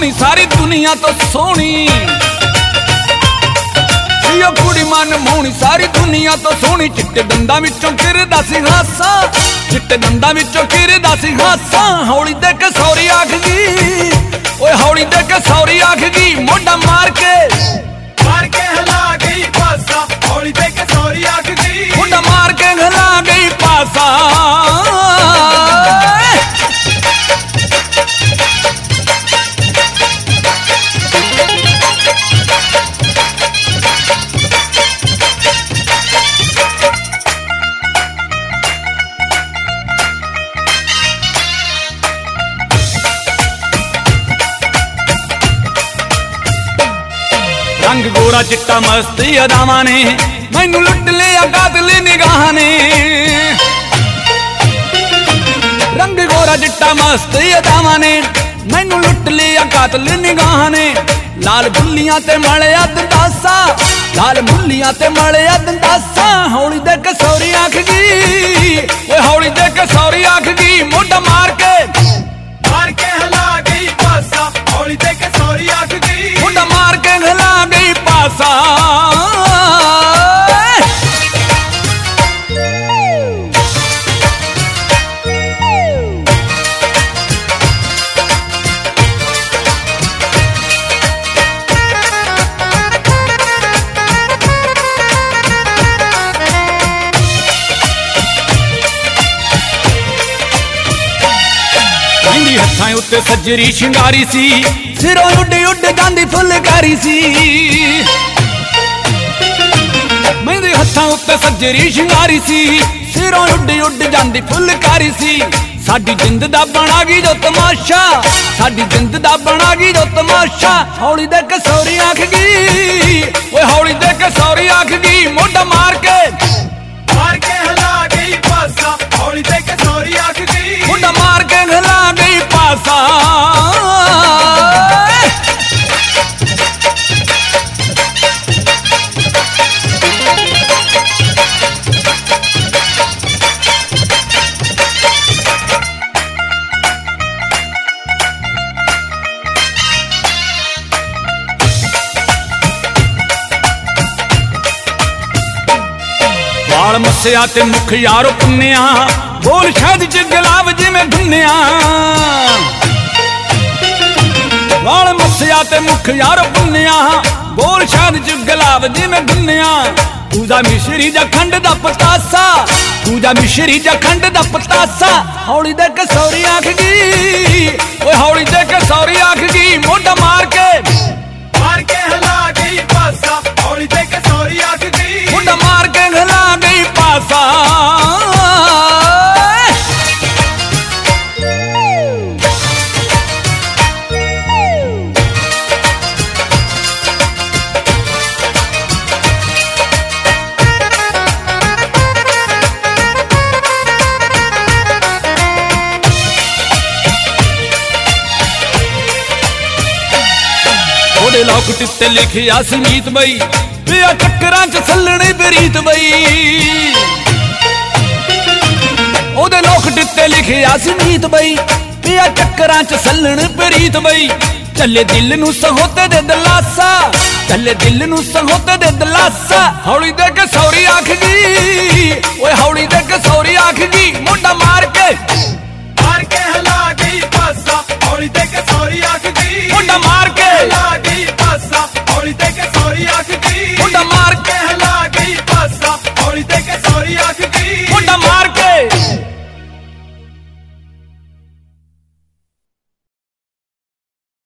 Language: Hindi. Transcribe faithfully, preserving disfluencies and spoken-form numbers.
सोहनी सारी दुनिया तो सोहनी, यो कुड़ी मन मोहनी सारी दुनिया तो सोहनी। चिट्टे दंदा विचों किरदा सी हासा, चिट्टे दंदा विचों किरदा सी हासा। हौली दे के सौरी आख गई, ओए हौली दे के सौरी आख गई, मोढा मार के मार के हिला गई पासा। हौली दे के सौरी आख गई, मोढा मार के हिला गई पासा। रंग गोरा चिट्टा मस्ती अदावां ने मैनू लुट लिया कातिल निगाहां ने। रंग गोरा चिट्टा मस्ती अदावां ने मैनू लुट लिया कातिल निगाहां ने। लाल बुल्लियां ते मलिया दंदासा, लाल बुल्लियां ते मलिया दंदासा। हौली दे के सौरी आख गई, ओए हौली दे के सौरी आख गई, मोढा मार के मार के हिला गई पासा। हौली दे के सौरी आख गई, मोढा मार के हिला गई पासा। हत्थां उत्ते सजरी शिंगारी सी, सिरों उड उड जांदी फुलकारी सी। मेरे हत्थां उत्ते सजरी शिंगारी सी, सिरों उड उड जांदी फुलकारी सी। साडी जिंद दा बना गई जो तमाशा, साडी जिंद दा बना गई जो तमाशा। हौली दे के सौरी आख गई, ओए हौली दे के सौरी आख गई, मोढा मार के मार के हिला गई पासा। हौली दे के सौरी आख गई, मोढा मार के हिला गई पासा। वाल मस्सिया ते मुख यारो पुन्निया, बोल शाद च गुलाब जिवें धुन्निया। वाल मस्सिया ते मुख यारो पुन्निया, बोल शाद च गुलाब जिवें धुन्निया। पूजा मिश्री जा खंड दा पतासा, पूजा मिश्री जा खंड दा पतासा। हौली दे के सौरी आख गई, ओए हौली दे के सौरी आख गई, मोढा मार के मार के हिला गई पासा। हौली दे के सौरी आख गई, मोढा मार के हिला गई पासा। ओदे लौकट ते लिखिया सी मीत बई, पिया चक्करां च सल्लणी बरीत बई। ओदे लौकट ते लिखिया सी मीत बई, पिया चक्करां च सल्लण बरीत बई। चले दिल नू सहोते दे दलासा, चले दिल नू सहोते दे दलासा। हौली दे के सौरी आख गई, ओए हौली दे के सौरी आख गई, मोढा मार के